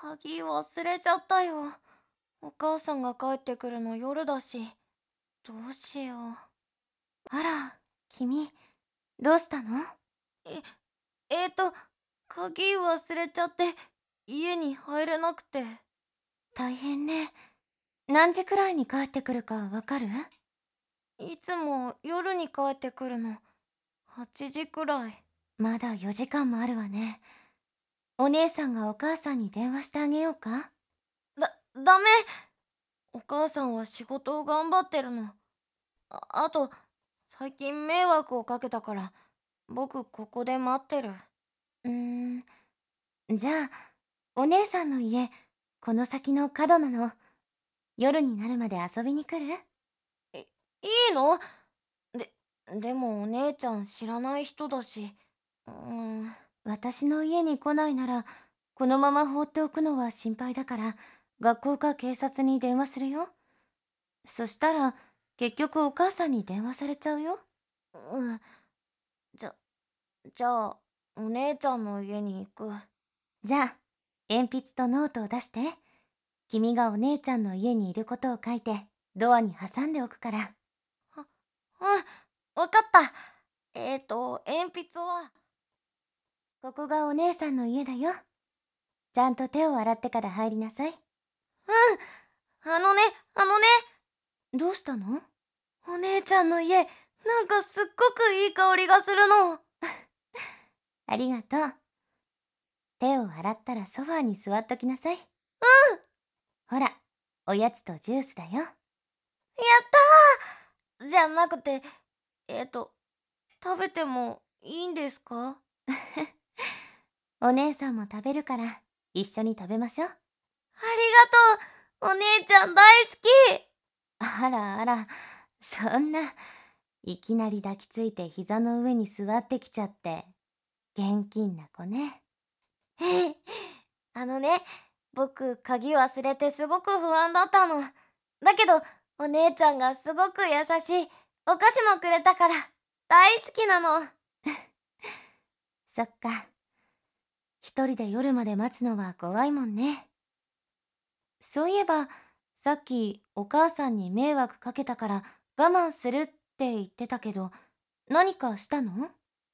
鍵忘れちゃったよ。お母さんが帰ってくるの夜だし、どうしよう。 あら、君、どうしたの？ 鍵忘れちゃって家に入れなくて。 大変ね。何時くらいに帰ってくるかわかる？ いつも夜に帰ってくるの。8時くらい。 まだ4時間もあるわね。お姉さんがお母さんに電話してあげようか？ ダメ。お母さんは仕事を頑張ってるの。あと、最近迷惑をかけたから、僕ここで待ってる。 じゃあ、お姉さんの家、この先の角なの。夜になるまで遊びに来る？ いいの？でもお姉ちゃん知らない人だし。 私の家に来ないなら、このまま放っておくのは心配だから、学校か警察に電話するよ。そしたら、結局お母さんに電話されちゃうよ。 じゃあ、お姉ちゃんの家に行く。 じゃあ、鉛筆とノートを出して。君がお姉ちゃんの家にいることを書いて、ドアに挟んでおくから。 わかった。鉛筆は。 ここがお姉さんの家だよ。ちゃんと手を洗ってから入りなさい。 あのね。 どうしたの？ お姉ちゃんの家、なんかすっごくいい香りがするの。 ありがとう。手を洗ったらソファーに座っときなさい。ほら、おやつとジュースだよ。やったー！じゃなくて、食べてもいいんですか？ お姉さんも食べるから一緒に食べましょう。ありがとう！お姉ちゃん大好き！ あらあら、そんな、いきなり抱きついて膝の上に座ってきちゃって、現金な子ね。 僕、鍵忘れてすごく不安だったの。だけど、お姉ちゃんがすごく優しい。お菓子もくれたから、大好きなの。 そっか。一人で夜まで待つのは怖いもんね。そういえば、さっきお母さんに迷惑かけたから我慢するって言ってたけど、何かしたの？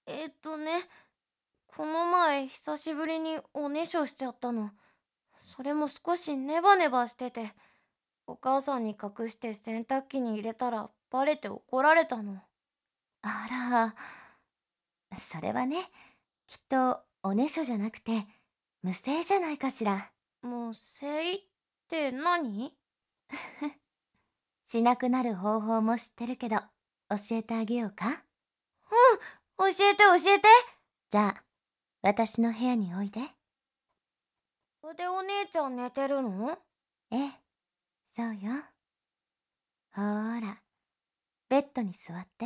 この前久しぶりにおねしょしちゃったの。それも少しネバネバしてて、お母さんに隠して洗濯機に入れたらバレて怒られたの。 あら、それはね、きっとおねしょじゃなくて無声じゃないかしら。 無声って何？ しなくなる方法も知ってるけど、教えてあげようか？ 教えて。 じゃあ、私の部屋においで。 ここでお姉ちゃん寝てるの？ ええ、そうよ。ほーら、ベッドに座って。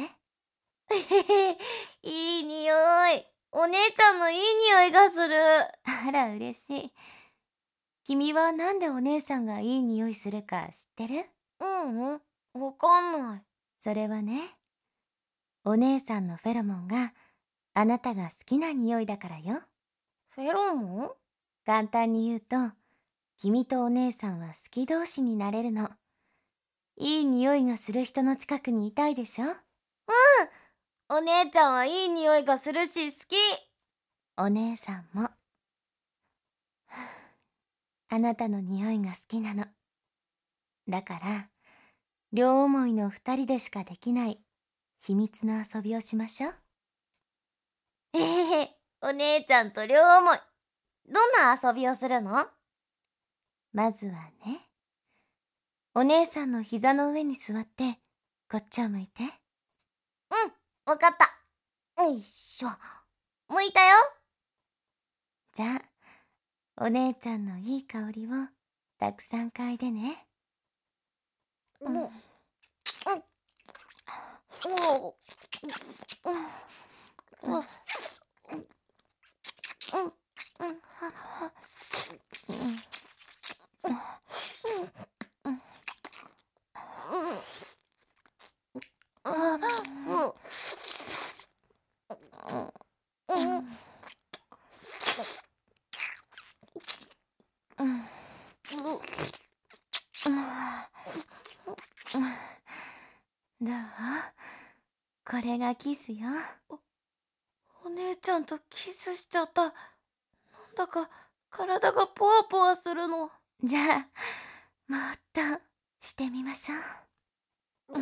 いい匂い。お姉ちゃんのいい匂いがする。 あら、嬉しい。君はなんでお姉さんがいい匂いするか知ってる？ わかんない。 それはね、お姉さんのフェロモンがあなたが好きな匂いだからよ。 フェロモン？ 簡単に言うと、君とお姉さんは好き同士になれるの。いい匂いがする人の近くにいたいでしょ？ お姉ちゃんはいい匂いがするし好き。 お姉さんも。あなたの匂いが好きなの。だから、両思いの2人でしかできない秘密の遊びをしましょう。 お姉ちゃんと両思い。どんな遊びをするの？ まずはね、お姉さんの膝の上に座って、こっちを向いて。 わかった。よいしょ。向いたよ。 じゃあ、お姉ちゃんのいい香りをたくさん嗅いでね。 これがキスよ。 お姉ちゃんとキスしちゃった。なんだか体がポワポワするの。 じゃあ、もっとしてみましょう。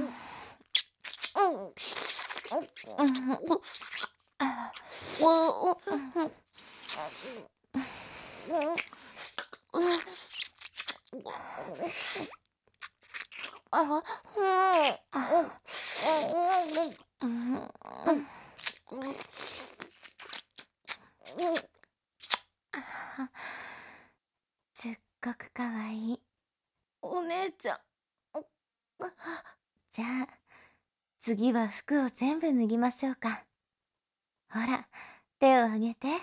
すっごくかわいい。 お姉ちゃん。 じゃあ、次は服を全部脱ぎましょうか。ほら、手をあげて。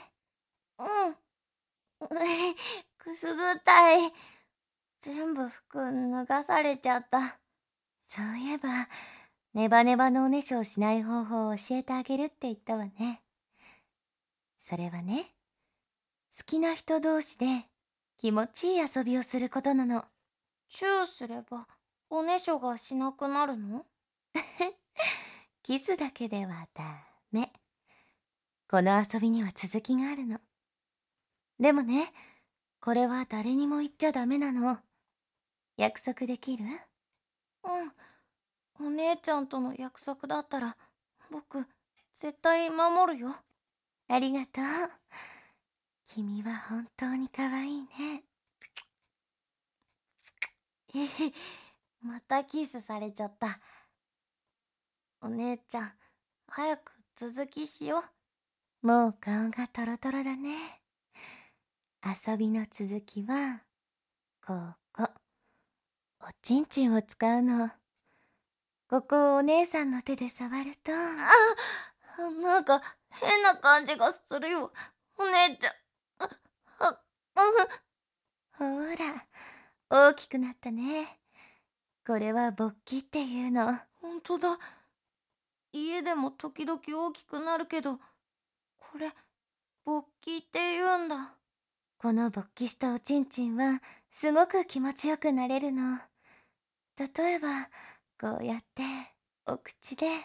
くすぐったい。全部服脱がされちゃった。 そういえば、ネバネバのおねしょをしない方法を教えてあげるって言ったわね。それはね、好きな人同士で気持ちいい遊びをすることなの。 チューすればおねしょがしなくなるの？ キスだけではダメ。この遊びには続きがあるの。でもね、これは誰にも言っちゃダメなの。約束できる？ お姉ちゃんとの約束だったら僕絶対守るよ。 ありがとう。君は本当に可愛いね。 またキスされちゃった。お姉ちゃん、早く続きしよう。もう顔がトロトロだね。遊びの続きはここ。おちんちんを使うの。ここをお姉さんの手で触ると、 なんか変な感じがするよ、お姉ちゃん。 ほら、大きくなったね。これは勃起っていうの。 ほんとだ。家でも時々大きくなるけど、これ勃起って言うんだ。 この勃起したおちんちんはすごく気持ちよくなれるの。例えばこうやってお口で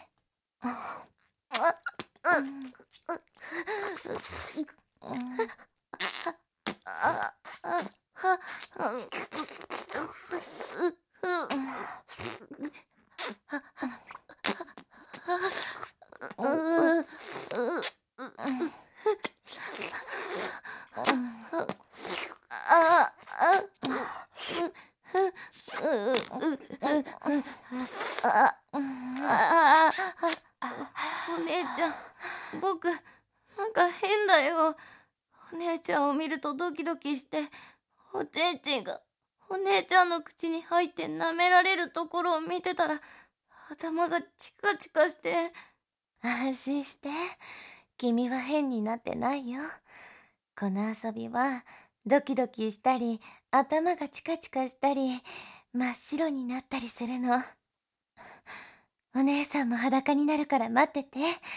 お姉ちゃん、僕なんか変だよ。お姉ちゃんを見るとドキドキして、おちんちんがお姉ちゃんの口に入って舐められるところを見てたら頭がチカチカして。 安心して、君は変になってないよ。この遊びはドキドキしたり頭がチカチカしたり真っ白になったりするの。お姉さんも裸になるから待ってて。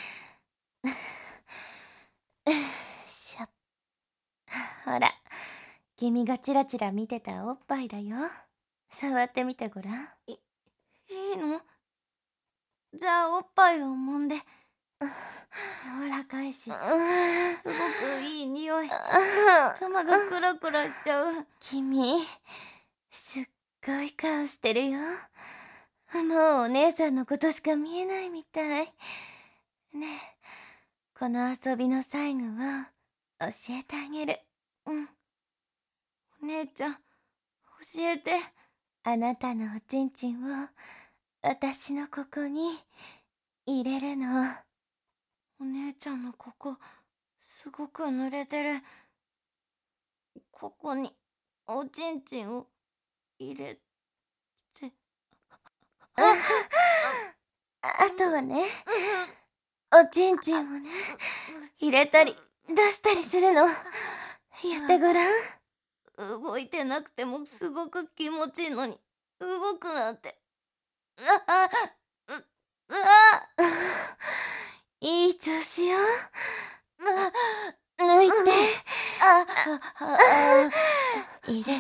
しょ。ほら、君がチラチラ見てたおっぱいだよ。触ってみてごらん。 いいの？じゃあおっぱいを揉んで。柔らかいし、すごくいい匂い。頭がクラクラしちゃう。 君、すっごい顔してるよ。もうお姉さんのことしか見えないみたい。ねえ、この遊びの最後を教えてあげる。 お姉ちゃん、教えて。 あなたのおちんちんを私のここに入れるの。 お姉ちゃんのここすごく濡れてる。ここにおちんちんを入れて。 あとはね、おちんちんをね、入れたり出したりするの。やってごらん。 動いてなくてもすごく気持ちいいのに動くなんて。 いい調子よ。抜いて、入れて、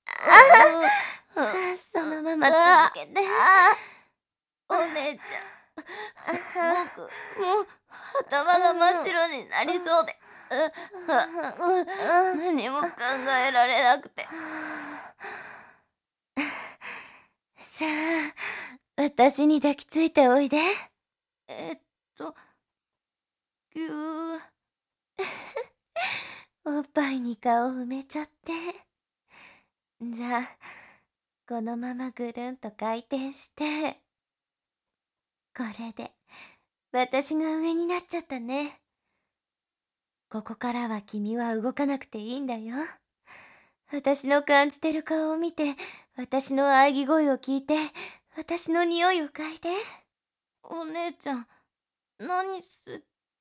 そのまま続けて。 お姉ち僕、もう頭が真っ白になりそうで、何も考えられなくて。 さあ、私に抱きついておいで。 ぎゅー。 おっぱいに顔埋めちゃって。じゃあ、このままぐるんと回転して。これで、私が上になっちゃったね。ここからは君は動かなくていいんだよ。私の感じてる顔を見て、私の喘ぎ声を聞いて、私の匂いを嗅いで。 お姉ちゃん、何す、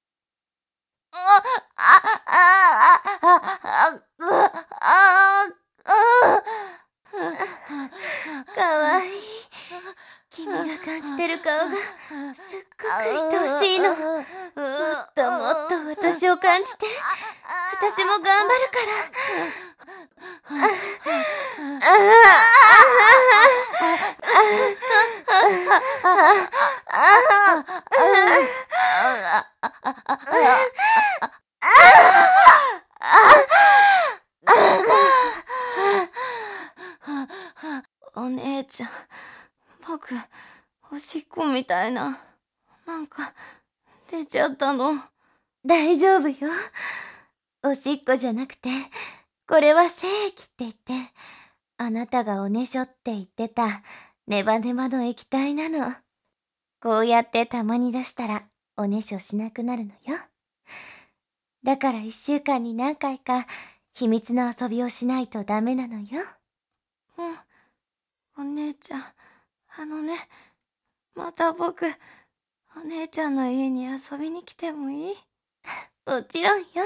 かわいい。君が感じてる顔がすっごく愛おしいの。もっともっと私を感じて。私も頑張るからお姉ちゃん、僕、おしっこみたいな、なんか、出ちゃったの。 大丈夫よ。おしっこじゃなくて、これは精液って言って、あなたがおねしょって言ってたネバネバの液体なの。こうやってたまに出したらおねしょしなくなるのよ。だから1週間に何回か秘密の遊びをしないとダメなのよ。 お姉ちゃん、また僕、お姉ちゃんの家に遊びに来てもいい？ もちろんよ。